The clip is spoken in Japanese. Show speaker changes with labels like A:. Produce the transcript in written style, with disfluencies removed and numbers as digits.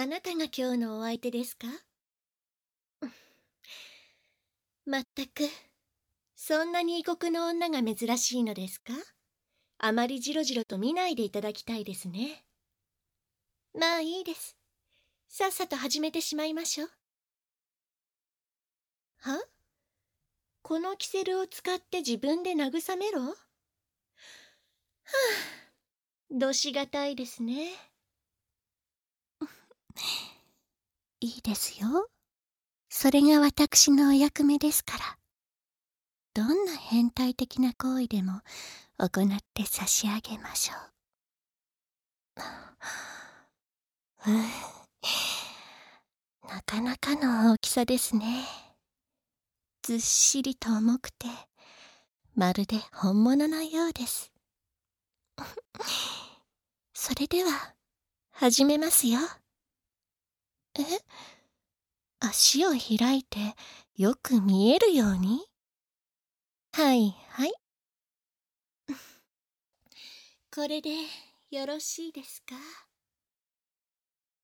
A: あなたが今日のお相手ですか？まったく、そんなに異国の女が珍しいのですか？あまりじろじろと見ないでいただきたいですね。まあいいです。さっさと始めてしまいましょう。は？このキセルを使って自分で慰めろ？はあ、どしがたいですね。いいですよ。それが私のお役目ですから。どんな変態的な行為でも行って差し上げましょう。なかなかの大きさですね。ずっしりと重くて、まるで本物のようです。それでは、始めますよ。え？足を開いて、よく見えるように？はいはい。これでよろしいですか？